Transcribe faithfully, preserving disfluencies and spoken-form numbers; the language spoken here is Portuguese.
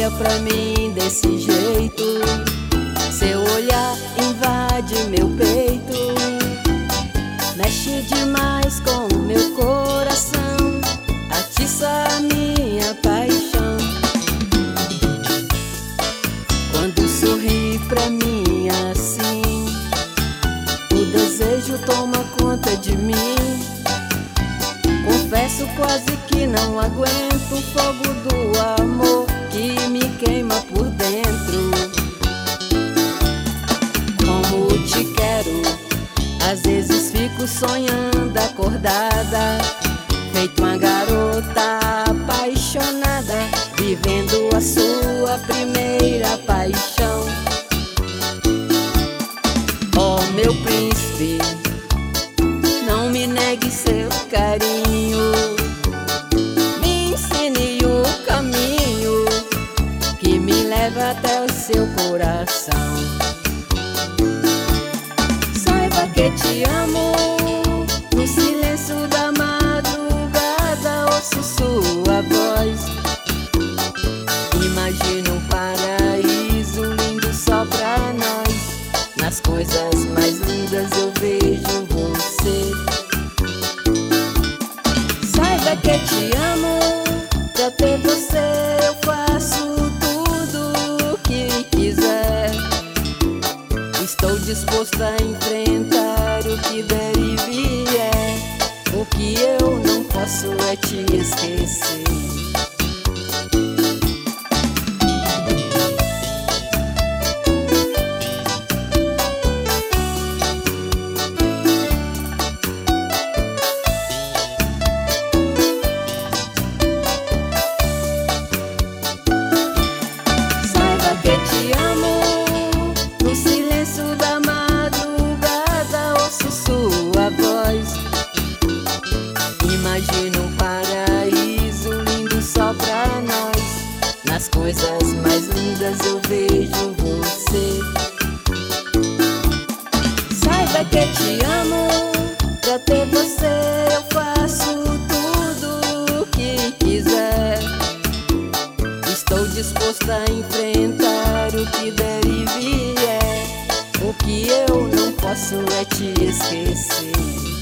olha pra mim desse jeito, seu olhar invade meu peito, mexe demais com o meu coração, atiça a minha paixão. Quando sorri pra mim assim, o desejo toma conta de mim. Confesso quase que não aguento o fogo do amor que me queima por dentro. Como te quero, às vezes fico sonhando acordada, feito uma garota apaixonada, vivendo a sua primeira paixão. Oh, meu príncipe, não me negue seu carinho, me ensine o caminho que me leva até o seu coração. Saiba que te amo, no silêncio da madrugada ouço sua voz. Imagino um paraíso lindo só pra nós, nas coisas mais lindas eu vejo você. Saiba que te amo, pra ter você eu faço tudo o que quiser. Estou disposto a enfrentar o que der e vier. O que eu não posso é te esquecer. Imagino um paraíso lindo só pra nós, nas coisas mais lindas eu vejo você. Saiba que te amo, pra ter você eu faço tudo o que quiser. Estou disposto a enfrentar o que der e vier. O que eu não posso é te esquecer.